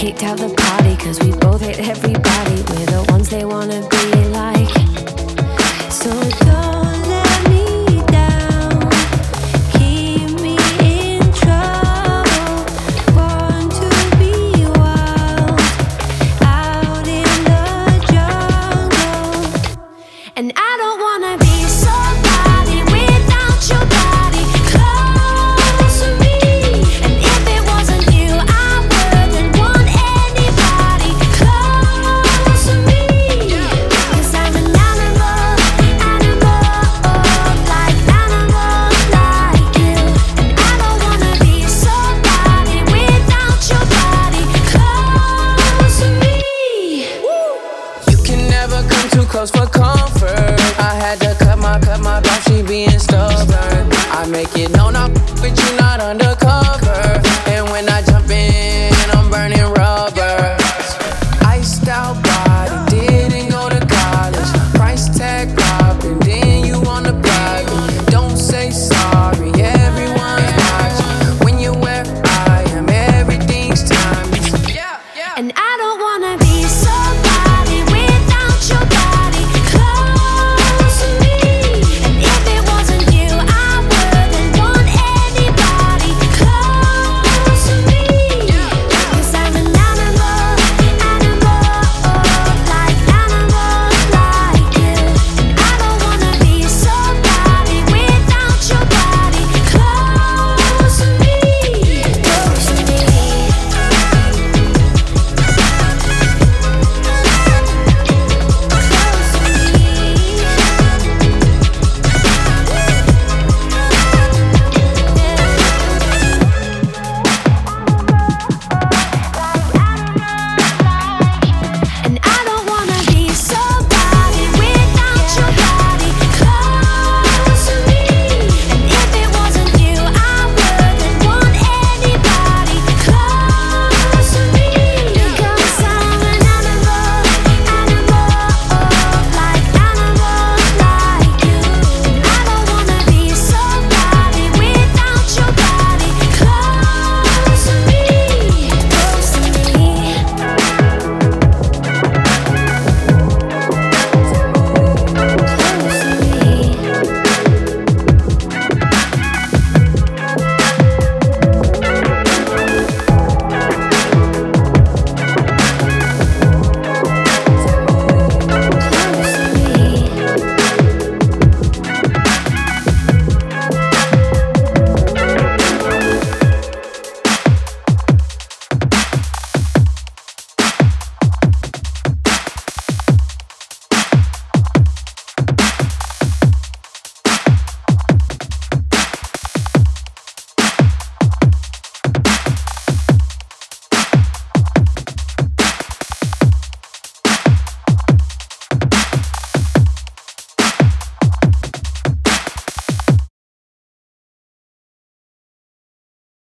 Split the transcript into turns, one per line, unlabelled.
picked out the party, cause we both hate everybody. We're the ones they wanna be like. So don't let me down, keep me in trouble. Born to be wild, out in the jungle. And I don't wanna be somebody without your body close to me. And if it wasn't you, I wouldn't want anybody close to me. Cause I'm an animal, like animals like you. And I don't wanna be somebody without your body close to me.
You can never come too close for comfort. I had to cut my off, she being stubborn. I make it known I'm with you, not undercover.